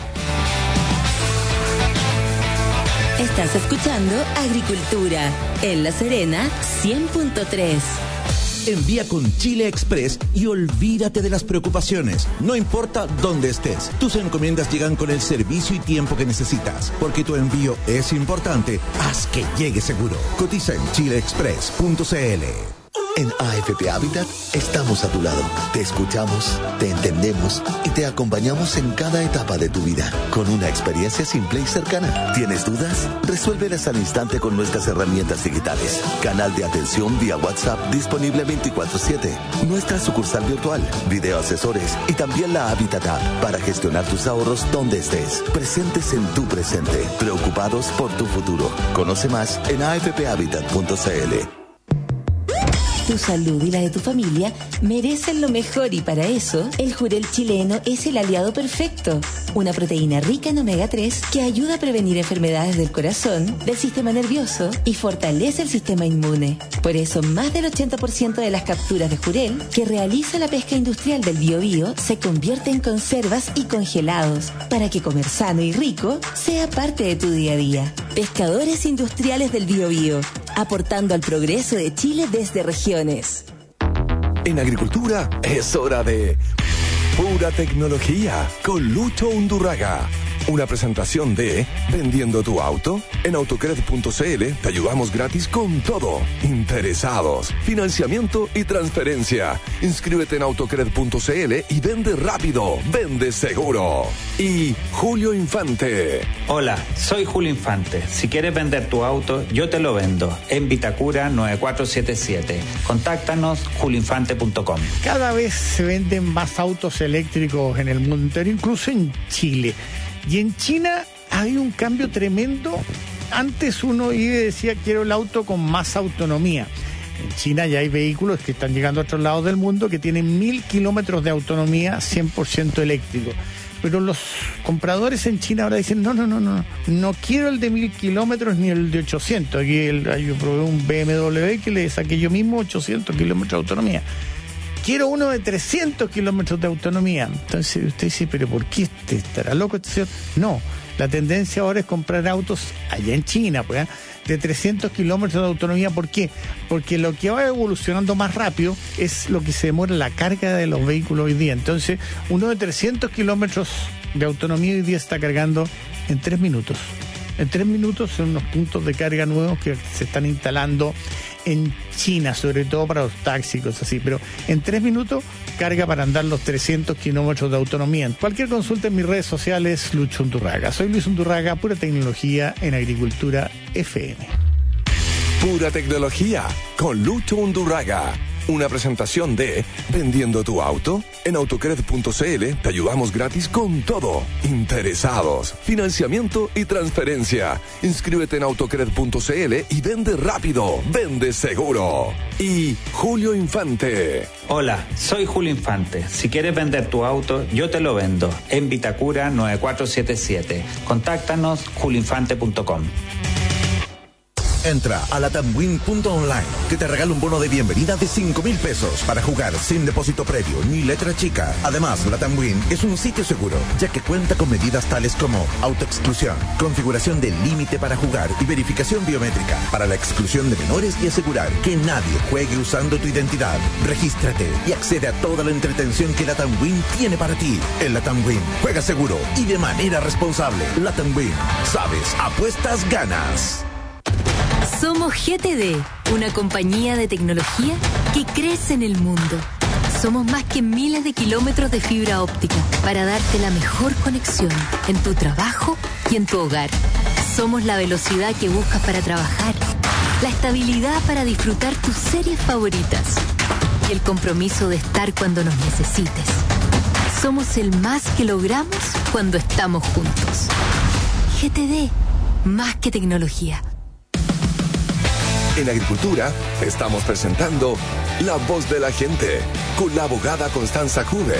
Estás escuchando Agricultura en La Serena cien punto tres. Envía con Chile Express y olvídate de las preocupaciones. No importa dónde estés, tus encomiendas llegan con el servicio y tiempo que necesitas. Porque tu envío es importante, haz que llegue seguro. Cotiza en chile express punto c l. En A F P Habitat estamos a tu lado. Te escuchamos, te entendemos y te acompañamos en cada etapa de tu vida con una experiencia simple y cercana. ¿Tienes dudas? Resuélvelas al instante con nuestras herramientas digitales. Canal de atención vía WhatsApp disponible veinticuatro siete. Nuestra sucursal virtual, video asesores y también la Habitat App para gestionar tus ahorros donde estés. Presentes en tu presente, preocupados por tu futuro. Conoce más en a f p habitat punto c l. Tu salud y la de tu familia merecen lo mejor, y para eso, el Jurel chileno es el aliado perfecto. Una proteína rica en omega tres que ayuda a prevenir enfermedades del corazón, del sistema nervioso y fortalece el sistema inmune. Por eso, más del ochenta por ciento de las capturas de Jurel que realiza la pesca industrial del Biobío se convierte en conservas y congelados, para que comer sano y rico sea parte de tu día a día. Pescadores Industriales del Biobío, aportando al progreso de Chile desde regiones. En Agricultura es hora de Pura Tecnología con Lucho Undurraga. Una presentación de Vendiendo tu auto. En autocred punto c l te ayudamos gratis con todo. Interesados, financiamiento y transferencia. Inscríbete en autocred punto c l y vende rápido, vende seguro. Y Julio Infante. Hola, soy Julio Infante. Si quieres vender tu auto, yo te lo vendo. En Vitacura nueve cuatro siete siete. Contáctanos julio infante punto com. Cada vez se venden más autos eléctricos en el mundo entero, incluso en Chile. Y en China hay un cambio tremendo. Antes uno iba y decía, quiero el auto con más autonomía. En China ya hay vehículos que están llegando a otros lados del mundo que tienen mil kilómetros de autonomía, cien por ciento eléctrico. Pero los compradores en China ahora dicen, no, no, no, no, no quiero el de mil kilómetros ni el de ochocientos. Aquí el, yo probé un B M W que le saqué yo mismo ochocientos kilómetros de autonomía. Quiero uno de trescientos kilómetros de autonomía. Entonces usted dice, pero ¿por qué este estará loco este señor? No, la tendencia ahora es comprar autos allá en China, pues, ¿eh? de trescientos kilómetros de autonomía. ¿Por qué? Porque lo que va evolucionando más rápido es lo que se demora la carga de los vehículos hoy día. Entonces, uno de trescientos kilómetros de autonomía hoy día está cargando en tres minutos. En tres minutos son unos puntos de carga nuevos que se están instalando en China, sobre todo para los taxis y cosas así, pero en tres minutos carga para andar los trescientos kilómetros de autonomía. Cualquier consulta en mis redes sociales, Lucho Undurraga. Soy Luis Undurraga, Pura Tecnología en Agricultura F M. Pura Tecnología con Lucho Undurraga. Una presentación de Vendiendo tu auto. En autocred punto c l te ayudamos gratis con todo. Interesados, financiamiento y transferencia. Inscríbete en autocred punto c l y vende rápido, vende seguro. Y Julio Infante. Hola, soy Julio Infante. Si quieres vender tu auto, yo te lo vendo. En Vitacura nueve cuatro siete siete. Contáctanos julio infante punto com. Entra a latamwin punto online, que te regala un bono de bienvenida de cinco mil pesos para jugar sin depósito previo ni letra chica. Además, LatamWin es un sitio seguro, ya que cuenta con medidas tales como autoexclusión, configuración del límite para jugar y verificación biométrica para la exclusión de menores y asegurar que nadie juegue usando tu identidad. Regístrate y accede a toda la entretención que LatamWin tiene para ti. En LatamWin, juega seguro y de manera responsable. LatamWin, sabes, apuestas, ganas. Somos G T D, una compañía de tecnología que crece en el mundo. Somos más que miles de kilómetros de fibra óptica para darte la mejor conexión en tu trabajo y en tu hogar. Somos la velocidad que buscas para trabajar, la estabilidad para disfrutar tus series favoritas y el compromiso de estar cuando nos necesites. Somos el más que logramos cuando estamos juntos. G T D, más que tecnología. En Agricultura estamos presentando La Voz de la Gente con la abogada Constanza Juve.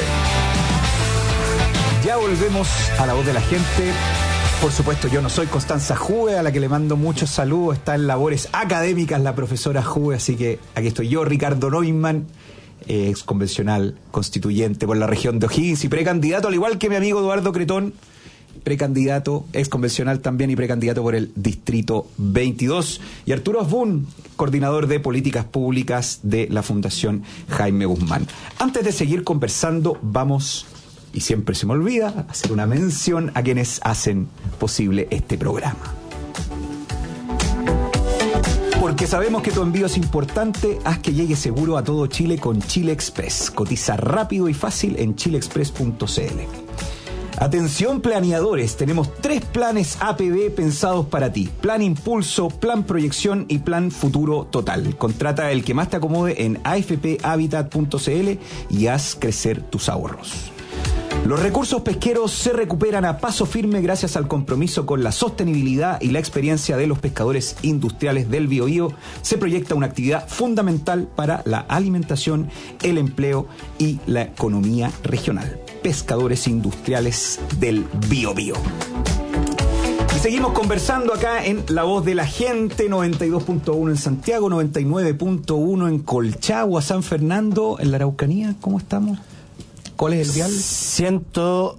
Ya volvemos a La Voz de la Gente. Por supuesto, yo no soy Constanza Juve, a la que le mando muchos saludos. Está en labores académicas la profesora Juve, así que aquí estoy yo, Ricardo Neumann, eh, ex convencional constituyente por la región de O'Higgins y precandidato, al igual que mi amigo Eduardo Cretón, precandidato, ex convencional también y precandidato por el Distrito veintidós. Y Arturo Asbun, coordinador de políticas públicas de la Fundación Jaime Guzmán. Antes de seguir conversando, vamos... y siempre se me olvida hacer una mención a quienes hacen posible este programa. Porque sabemos que tu envío es importante, haz que llegue seguro a todo Chile con Chile Express. Cotiza rápido y fácil en chile express punto c l. Atención planeadores, tenemos tres planes A P B pensados para ti. Plan Impulso, Plan Proyección y Plan Futuro Total. Contrata el que más te acomode en a f p habitat punto c l y haz crecer tus ahorros. Los recursos pesqueros se recuperan a paso firme gracias al compromiso con la sostenibilidad y la experiencia de los pescadores industriales del Biobío. Se proyecta una actividad fundamental para la alimentación, el empleo y la economía regional. Pescadores industriales del Biobío. Y seguimos conversando acá en La Voz de la Gente, noventa y dos punto uno en Santiago, noventa y nueve punto uno en Colchagua, San Fernando, en la Araucanía. ¿Cómo estamos? ¿Cuál es el dial? ciento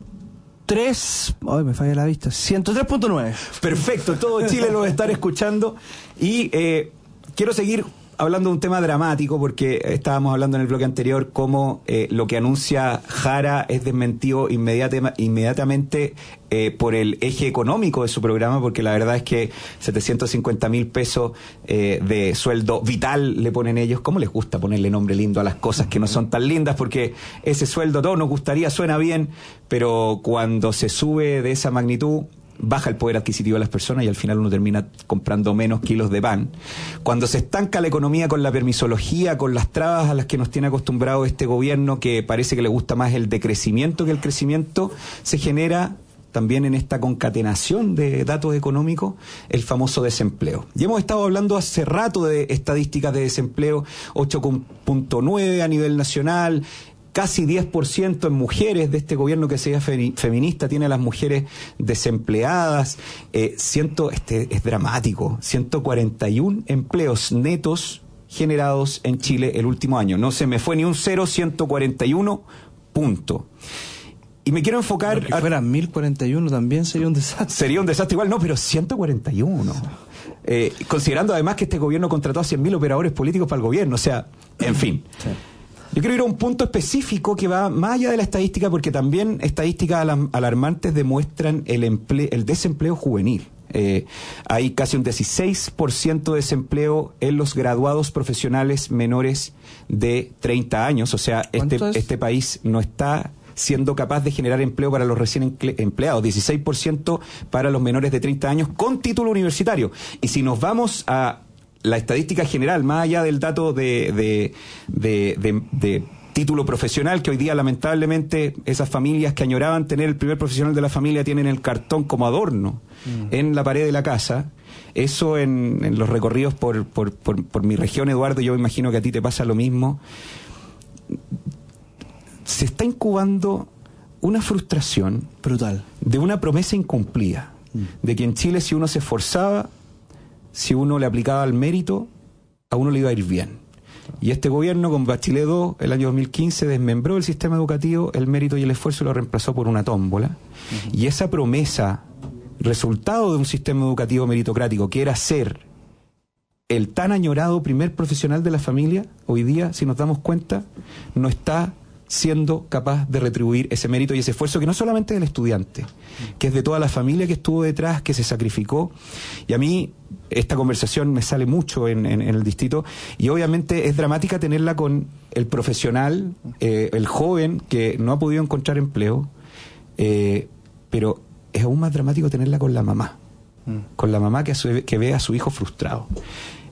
tres. Ay, me falla la vista. ciento tres punto nueve. Perfecto, todo Chile lo va a estar escuchando. Y eh, quiero seguir hablando de un tema dramático, porque estábamos hablando en el bloque anterior cómo eh, lo que anuncia Jara es desmentido inmediata, inmediatamente eh, por el eje económico de su programa, porque la verdad es que setecientos cincuenta mil pesos eh, de sueldo vital le ponen ellos. ¿Cómo les gusta ponerle nombre lindo a las cosas que no son tan lindas? Porque ese sueldo, todo nos gustaría, suena bien, pero cuando se sube de esa magnitud, baja el poder adquisitivo de las personas y al final uno termina comprando menos kilos de pan. Cuando se estanca la economía con la permisología, con las trabas a las que nos tiene acostumbrado este gobierno, que parece que le gusta más el decrecimiento que el crecimiento, se genera también en esta concatenación de datos económicos el famoso desempleo. Y hemos estado hablando hace rato de estadísticas de desempleo, ocho punto nueve a nivel nacional, casi diez por ciento en mujeres de este gobierno que sea fe, feminista, tiene a las mujeres desempleadas. Eh, ciento, este es dramático, ciento cuarenta y uno empleos netos generados en Chile el último año. No se me fue ni un cero, ciento cuarenta y uno punto. Y me quiero enfocar... Si fueran mil cuarenta y uno también sería un desastre. Sería un desastre igual, no, pero ciento cuarenta y uno. Eh, considerando además que este gobierno contrató a cien mil operadores políticos para el gobierno, o sea, en fin. Sí. Yo quiero ir a un punto específico que va más allá de la estadística, porque también estadísticas alarmantes demuestran el, empleo, el desempleo juvenil. Eh, hay casi un dieciséis por ciento de desempleo en los graduados profesionales menores de treinta años. O sea, este, este país no está siendo capaz de generar empleo para los recién empleados, dieciséis por ciento para los menores de treinta años con título universitario. Y si nos vamos a la estadística general, más allá del dato de, de, de, de, de título profesional, que hoy día lamentablemente esas familias que añoraban tener el primer profesional de la familia tienen el cartón como adorno mm. en la pared de la casa. Eso en, en los recorridos por, por, por, por mi región, Eduardo, yo imagino que a ti te pasa lo mismo. Se está incubando una frustración brutal de una promesa incumplida, mm. de que en Chile si uno se esforzaba, si uno le aplicaba el mérito, a uno le iba a ir bien. Y este gobierno, con Bachelet dos, el año dos mil quince, desmembró el sistema educativo, el mérito y el esfuerzo lo reemplazó por una tómbola. Uh-huh. Y esa promesa, resultado de un sistema educativo meritocrático, que era ser el tan añorado primer profesional de la familia, hoy día, si nos damos cuenta, no está siendo capaz de retribuir ese mérito y ese esfuerzo, que no solamente es del estudiante, que es de toda la familia que estuvo detrás, que se sacrificó. Y a mí esta conversación me sale mucho en, en, en el distrito, y obviamente es dramática tenerla con el profesional, eh, el joven que no ha podido encontrar empleo, eh, pero es aún más dramático tenerla con la mamá, mm. con la mamá que, a su, que ve a su hijo frustrado.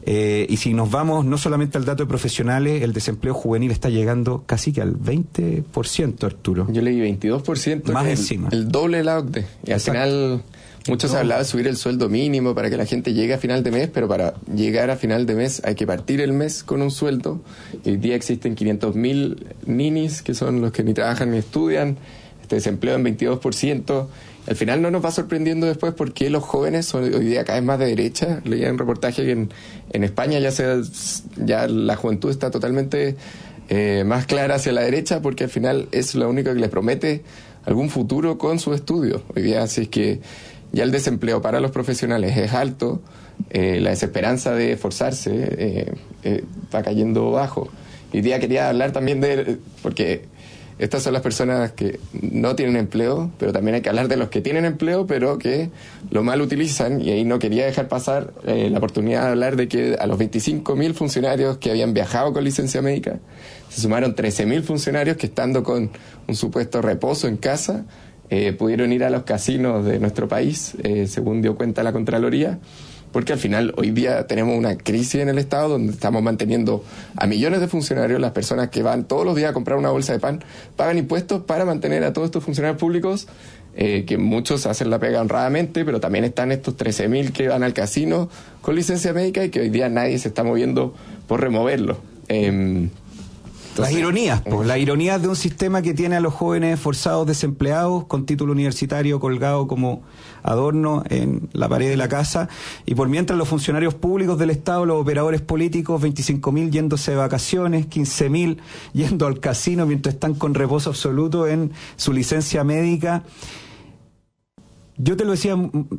Eh, y si nos vamos no solamente al dato de profesionales, el desempleo juvenil está llegando casi que al veinte por ciento, Arturo. Yo leí veintidós por ciento. Más el, encima. El doble de la O C D E. Y al final, muchos no. hablaban de subir el sueldo mínimo para que la gente llegue a final de mes, pero para llegar a final de mes hay que partir el mes con un sueldo. Y hoy día existen quinientos mil ninis, que son los que ni trabajan ni estudian. Este desempleo en veintidós por ciento. Al final no nos va sorprendiendo después porque los jóvenes son hoy día cada vez más de derecha. Leía un reportaje que en, en España ya, se, ya la juventud está totalmente eh, más clara hacia la derecha, porque al final es lo único que les promete algún futuro con su estudio. Hoy día, así es que ya el desempleo para los profesionales es alto, eh, la desesperanza de esforzarse eh, eh, va cayendo bajo. Hoy día quería hablar también de... porque estas son las personas que no tienen empleo, pero también hay que hablar de los que tienen empleo, pero que lo mal utilizan, y ahí no quería dejar pasar eh, la oportunidad de hablar de que a los veinticinco mil funcionarios que habían viajado con licencia médica, se sumaron trece mil funcionarios que, estando con un supuesto reposo en casa, eh, pudieron ir a los casinos de nuestro país, eh, según dio cuenta la Contraloría, porque al final hoy día tenemos una crisis en el Estado donde estamos manteniendo a millones de funcionarios. Las personas que van todos los días a comprar una bolsa de pan pagan impuestos para mantener a todos estos funcionarios públicos, eh, que muchos hacen la pega honradamente, pero también están estos trece mil que van al casino con licencia médica y que hoy día nadie se está moviendo por removerlo. Eh, Las ironías, pues, las ironías de un sistema que tiene a los jóvenes forzados desempleados con título universitario colgado como adorno en la pared de la casa, y por mientras los funcionarios públicos del Estado, los operadores políticos, veinticinco mil yéndose de vacaciones, quince mil yendo al casino mientras están con reposo absoluto en su licencia médica. Yo te lo decía,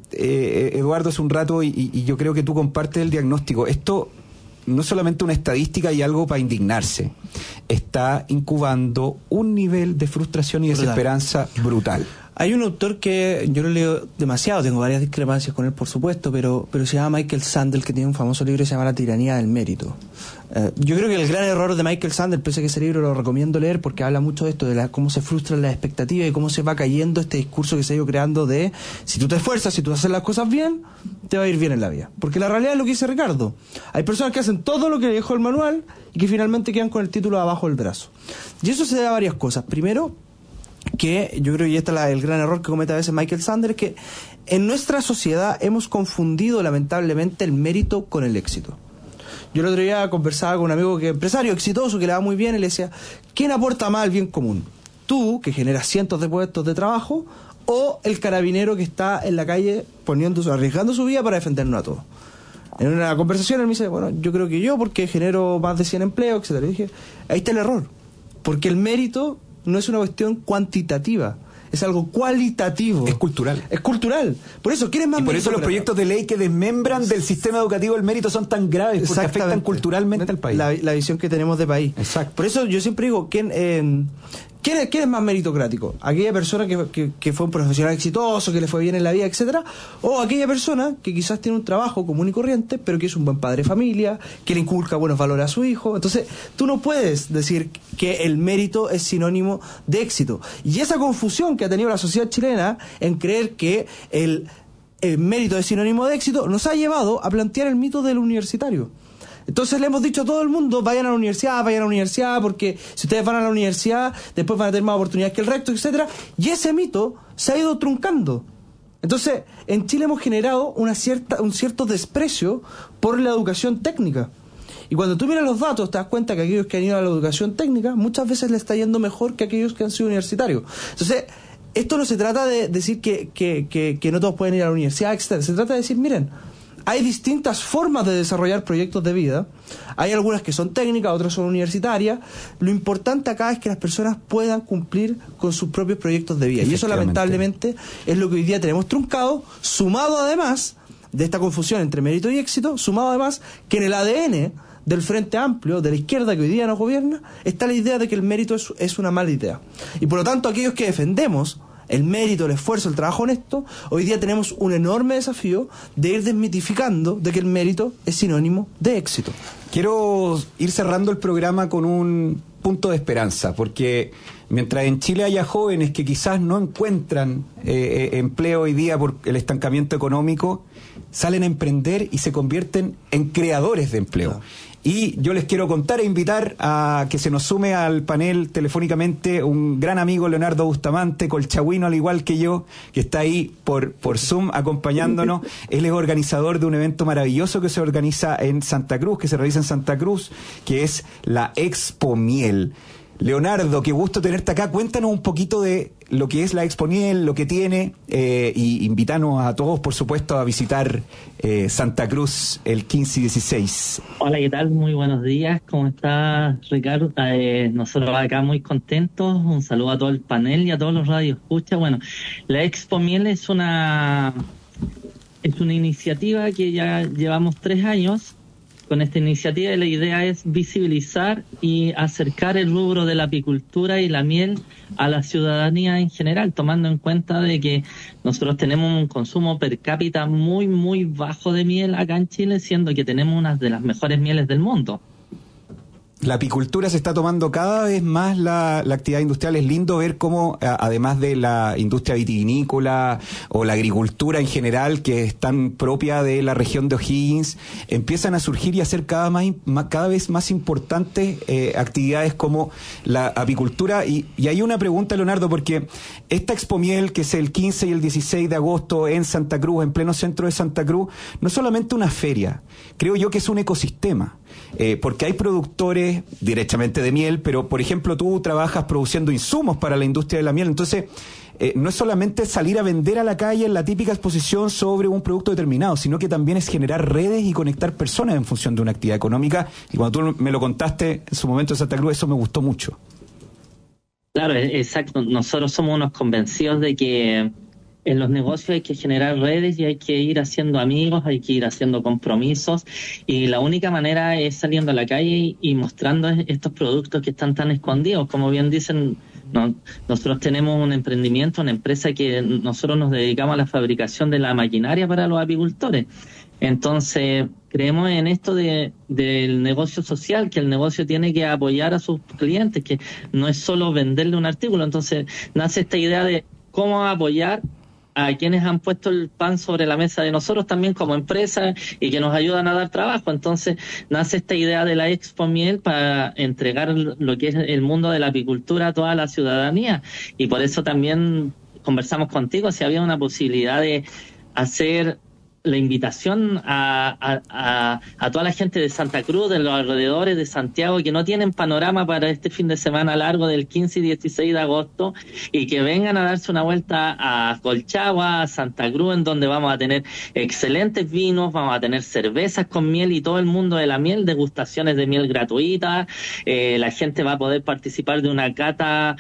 eh, Eduardo, hace un rato, y, y yo creo que tú compartes el diagnóstico. Esto no es solamente una estadística y algo para indignarse, está incubando un nivel de frustración y desesperanza brutal. Hay un autor que yo lo leo demasiado, tengo varias discrepancias con él, por supuesto, pero, pero se llama Michael Sandel, que tiene un famoso libro que se llama La tiranía del mérito. Eh, yo creo que el gran error de Michael Sandel, pese a que ese libro lo recomiendo leer porque habla mucho de esto, de la, cómo se frustran las expectativas y cómo se va cayendo este discurso que se ha ido creando de si tú te esfuerzas, si tú haces las cosas bien, te va a ir bien en la vida. Porque la realidad es lo que dice Ricardo. Hay personas que hacen todo lo que le dejó el manual y que finalmente quedan con el título abajo del brazo. Y eso se debe a varias cosas. Primero, que yo creo que este es la, el gran error que comete a veces Michael Sandel, es que en nuestra sociedad hemos confundido lamentablemente el mérito con el éxito. Yo el otro día conversaba con un amigo que es empresario exitoso, que le va muy bien, y le decía, ¿quién aporta más al bien común? ¿Tú, que generas cientos de puestos de trabajo, o el carabinero que está en la calle poniendo, arriesgando su vida para defendernos a todos? En una conversación él me dice, bueno, yo creo que yo, porque genero más de cien empleos, etcétera. Y dije, ahí está el error, porque el mérito no es una cuestión cuantitativa, es algo cualitativo. Es cultural. Es cultural. Por eso, ¿quién es más Y por eso los proyectos de ley que desmembran del sistema educativo el mérito son tan graves, porque afectan culturalmente al país. La, la visión que tenemos de país. Exacto. Por eso yo siempre digo, ¿quién, eh, ¿quién, es, quién es más meritocrático? ¿Aquella persona que, que, que fue un profesional exitoso, que le fue bien en la vida, etcétera? ¿O aquella persona que quizás tiene un trabajo común y corriente, pero que es un buen padre de familia, que le inculca buenos valores a su hijo? Entonces, tú no puedes decir que el mérito es sinónimo de éxito. Y esa confusión que ha tenido la sociedad chilena en creer que el, el mérito es sinónimo de éxito nos ha llevado a plantear el mito del universitario. Entonces le hemos dicho a todo el mundo, vayan a la universidad, vayan a la universidad, porque si ustedes van a la universidad, después van a tener más oportunidades que el resto, etcétera. Y ese mito se ha ido truncando. Entonces, en Chile hemos generado una cierta, un cierto desprecio por la educación técnica. Y cuando tú miras los datos, te das cuenta que aquellos que han ido a la educación técnica, muchas veces le está yendo mejor que aquellos que han sido universitarios. Entonces, esto no se trata de decir que, que, que, que no todos pueden ir a la universidad, etcétera. Se trata de decir, miren, hay distintas formas de desarrollar proyectos de vida. Hay algunas que son técnicas, otras son universitarias. Lo importante acá es que las personas puedan cumplir con sus propios proyectos de vida. Y eso lamentablemente es lo que hoy día tenemos truncado, sumado además de esta confusión entre mérito y éxito, sumado además que en el A D N del Frente Amplio, de la izquierda que hoy día nos gobierna, está la idea de que el mérito es, es una mala idea. Y por lo tanto, aquellos que defendemos el mérito, el esfuerzo, el trabajo honesto, hoy día tenemos un enorme desafío de ir desmitificando de que el mérito es sinónimo de éxito. Quiero ir cerrando el programa con un punto de esperanza, porque mientras en Chile haya jóvenes que quizás no encuentran eh, empleo hoy día por el estancamiento económico, salen a emprender y se convierten en creadores de empleo. Claro. Y yo les quiero contar e invitar a que se nos sume al panel telefónicamente un gran amigo, Leonardo Bustamante, colchagüino al igual que yo, que está ahí por, por Zoom acompañándonos. Él es organizador de un evento maravilloso que se organiza en Santa Cruz, que se realiza en Santa Cruz, que es la Expo Miel. Leonardo, qué gusto tenerte acá. Cuéntanos un poquito de lo que es la Expo Miel, lo que tiene, eh, y invítanos a todos, por supuesto, a visitar eh, Santa Cruz el quince y dieciséis. Hola, ¿qué tal? Muy buenos días. ¿Cómo estás, Ricardo? Eh, nosotros acá muy contentos. Un saludo a todo el panel y a todos los radioescuchas. Bueno, la Expo Miel es una, es una iniciativa que ya llevamos tres años. Con esta iniciativa la idea es visibilizar y acercar el rubro de la apicultura y la miel a la ciudadanía en general, tomando en cuenta de que nosotros tenemos un consumo per cápita muy, muy bajo de miel acá en Chile, siendo que tenemos una de las mejores mieles del mundo. La apicultura se está tomando cada vez más la, la actividad industrial. Es lindo ver cómo, a, además de la industria vitivinícola o la agricultura en general, que es tan propia de la región de O'Higgins, empiezan a surgir y a ser cada, más, más, cada vez más importantes eh, actividades como la apicultura. Y, y hay una pregunta, Leonardo, porque esta Expo Miel, que es el quince y el dieciséis de agosto en Santa Cruz, en pleno centro de Santa Cruz, no es solamente una feria, creo yo que es un ecosistema, eh, porque hay productores directamente de miel, pero por ejemplo tú trabajas produciendo insumos para la industria de la miel, entonces eh, no es solamente salir a vender a la calle en la típica exposición sobre un producto determinado, sino que también es generar redes y conectar personas en función de una actividad económica, y cuando tú me lo contaste en su momento en Santa Cruz, eso me gustó mucho. Claro, exacto, nosotros somos unos convencidos de que en los negocios hay que generar redes y hay que ir haciendo amigos, hay que ir haciendo compromisos, y la única manera es saliendo a la calle y mostrando estos productos que están tan escondidos. Como bien dicen, no, nosotros tenemos un emprendimiento, una empresa que nosotros nos dedicamos a la fabricación de la maquinaria para los apicultores. Entonces, creemos en esto de del negocio social, que el negocio tiene que apoyar a sus clientes, que no es solo venderle un artículo. Entonces, nace esta idea de cómo apoyar a quienes han puesto el pan sobre la mesa de nosotros también como empresa y que nos ayudan a dar trabajo. Entonces nace esta idea de la Expo Miel para entregar lo que es el mundo de la apicultura a toda la ciudadanía, y por eso también conversamos contigo si había una posibilidad de hacer la invitación a, a, a, a toda la gente de Santa Cruz, de los alrededores de Santiago, que no tienen panorama para este fin de semana largo del quince y dieciséis de agosto, y que vengan a darse una vuelta a Colchagua, a Santa Cruz, en donde vamos a tener excelentes vinos, vamos a tener cervezas con miel y todo el mundo de la miel, degustaciones de miel gratuitas, eh, la gente va a poder participar de una cata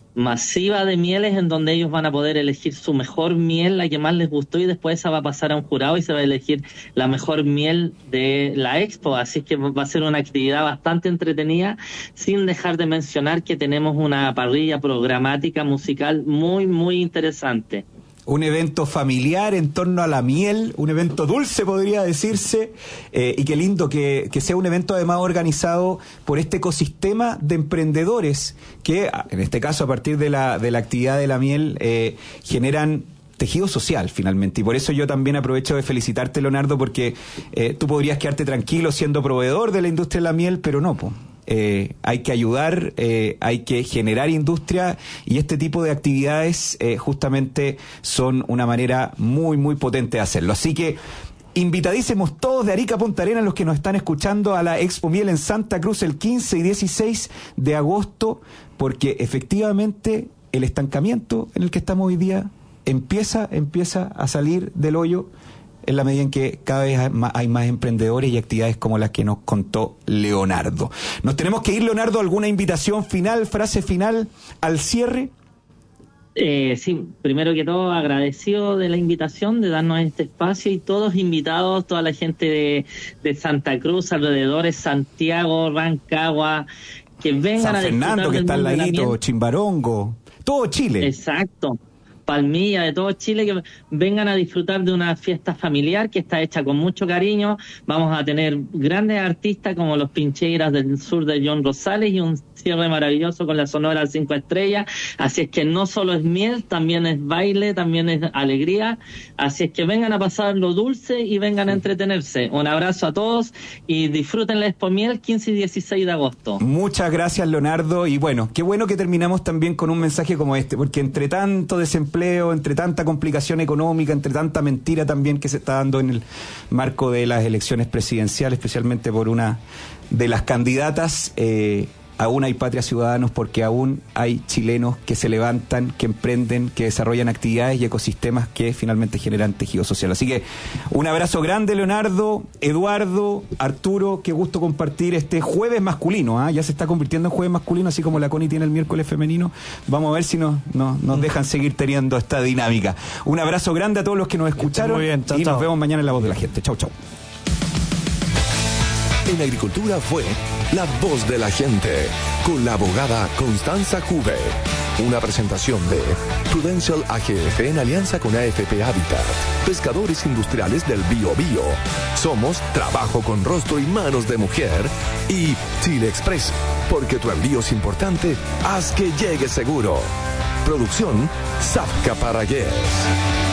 masiva de mieles en donde ellos van a poder elegir su mejor miel, la que más les gustó, y después esa va a pasar a un jurado y se va a elegir la mejor miel de la expo. Así que va a ser una actividad bastante entretenida, sin dejar de mencionar que tenemos una parrilla programática musical muy muy interesante. Un evento familiar en torno a la miel, un evento dulce podría decirse, eh, y qué lindo que, que sea un evento además organizado por este ecosistema de emprendedores que, en este caso a partir de la, de la actividad de la miel, eh, generan tejido social finalmente. Y por eso yo también aprovecho de felicitarte, Leonardo, porque eh, tú podrías quedarte tranquilo siendo proveedor de la industria de la miel, pero no, po. Eh, hay que ayudar, eh, hay que generar industria, y este tipo de actividades eh, justamente son una manera muy muy potente de hacerlo. Así que invitadísimos todos de Arica a Punta Arenas, los que nos están escuchando, a la Expo Miel en Santa Cruz el quince y dieciséis de agosto, porque efectivamente el estancamiento en el que estamos hoy día empieza, empieza a salir del hoyo, en la medida en que cada vez hay más emprendedores y actividades como las que nos contó Leonardo. Nos tenemos que ir, Leonardo. ¿Alguna invitación final, frase final al cierre? Eh, sí, primero que todo agradecido de la invitación, de darnos este espacio, y todos invitados, toda la gente de, de Santa Cruz, alrededores, Santiago, Rancagua, que vengan San a disfrutar Fernando, que del está al mundo de la ladito, miel. Chimbarongo, todo Chile. Exacto. Palmilla, de todo Chile, que vengan a disfrutar de una fiesta familiar que está hecha con mucho cariño. Vamos a tener grandes artistas como los Pincheiras del Sur de John Rosales y un cierre maravilloso con la Sonora Cinco Estrellas. Así es que no solo es miel, también es baile, también es alegría. Así es que vengan a pasar lo dulce y vengan a entretenerse. Un abrazo a todos y disfruten la Expo Miel quince y dieciséis de agosto. Muchas gracias, Leonardo. Y bueno, qué bueno que terminamos también con un mensaje como este, porque entre tanto desempleo, entre tanta complicación económica, entre tanta mentira también que se está dando en el marco de las elecciones presidenciales, especialmente por una de las candidatas, eh, aún hay Patria Ciudadanos, porque aún hay chilenos que se levantan, que emprenden, que desarrollan actividades y ecosistemas que finalmente generan tejido social. Así que un abrazo grande, Leonardo, Eduardo, Arturo, qué gusto compartir este jueves masculino, ¿eh? Ya se está convirtiendo en jueves masculino, así como la Connie tiene el miércoles femenino. Vamos a ver si nos, nos, nos dejan seguir teniendo esta dinámica. Un abrazo grande a todos los que nos escucharon. Muy bien, chao, y nos chao. vemos mañana en La Voz de la Gente. Chau, chau. En Agricultura fue La Voz de la Gente, con la abogada Constanza Juve. Una presentación de Prudential A G F en alianza con A F P Habitat, pescadores industriales del Bío Bío. Somos Trabajo con Rostro y Manos de Mujer y Chile Express, porque tu envío es importante, haz que llegue seguro. Producción Zafka Paragués.